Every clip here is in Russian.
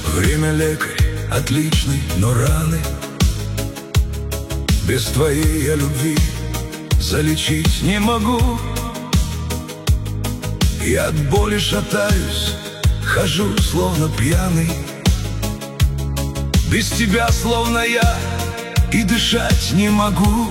Время лекарь отличный, но раны без твоей я любви залечить не могу. Я от боли шатаюсь, хожу словно пьяный. Без тебя словно я и дышать не могу.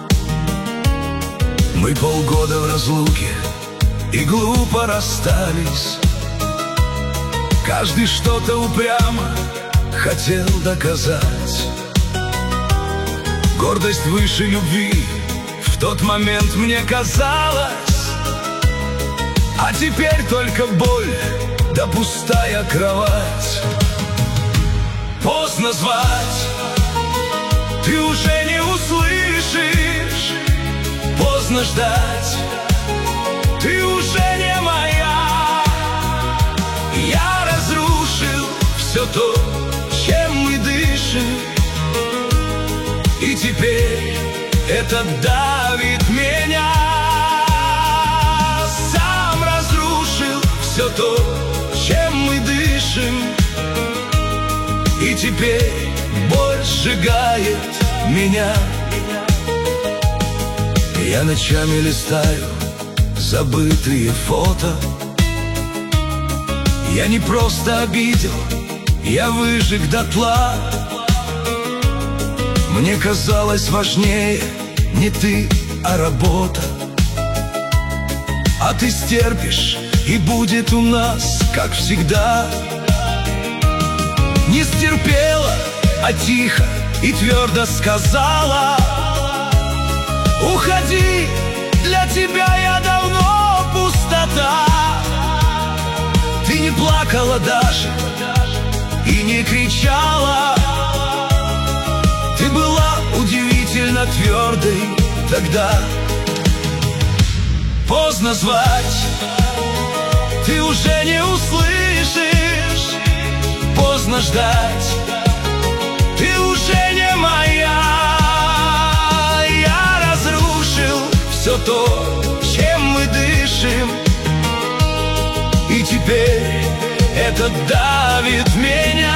Мы полгода в разлуке и глупо расстались. Каждый что-то упрямо хотел доказать. Гордость выше любви в тот момент мне казалось. А теперь только боль да пустая кровать. Поздно звать, ты уже не услышишь. Поздно ждать, ты уже не моя. Я разрушил все то, чем мы дышим, и теперь это давит меня. Сам разрушил все то, чем мы дышим, и теперь боль сжигает меня. Я ночами листаю забытые фото. Я не просто обидел, я выжег дотла. Мне казалось важнее не ты, а работа. А ты стерпишь, и будет у нас, как всегда. Не стерпела, а тихо и твердо сказала: уходи, для тебя я давно пустота. Ты не плакала даже и не кричала. Ты была удивительно твердой тогда. Поздно звать, ты уже не услышишь. Поздно ждать, ты уже не моя. Я разрушил все то, чем мы дышим, и теперь это давит меня.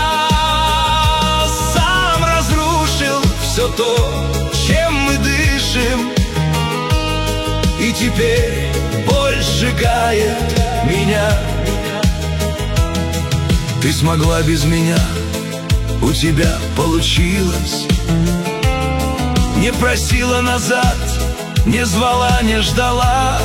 Сам разрушил все то, чем мы дышим, и теперь боль сжигает меня. Ты смогла без меня, у тебя получилось. Не просила назад, не звала, не ждала.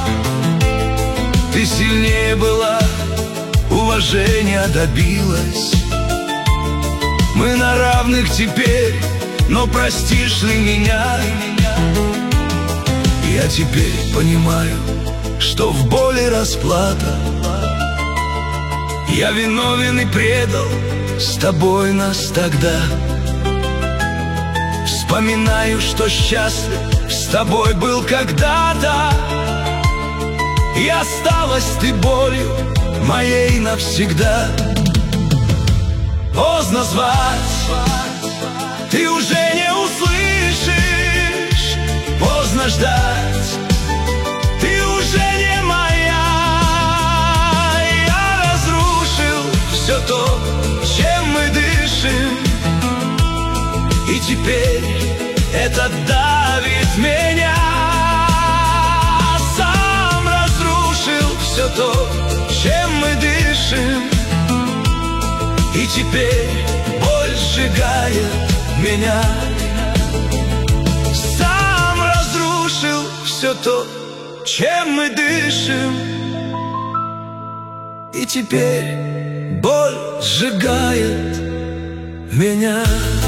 Ты сильнее была, уважения добилась. Мы на равных теперь, но простишь ли меня? Я теперь понимаю, что в боли расплата. Я виновен и предал с тобой нас тогда. Вспоминаю, что счастлив с тобой был когда-то, и осталась ты болью моей навсегда. Поздно звать, ты уже не услышишь. Поздно ждать, ты уже не моя. Я разрушил все то, чем мы дышим, и теперь это давит меня. Сам разрушил все то, чем мы дышим, и теперь боль сжигает меня. Сам разрушил все то, чем мы дышим, и теперь боль сжигает меня.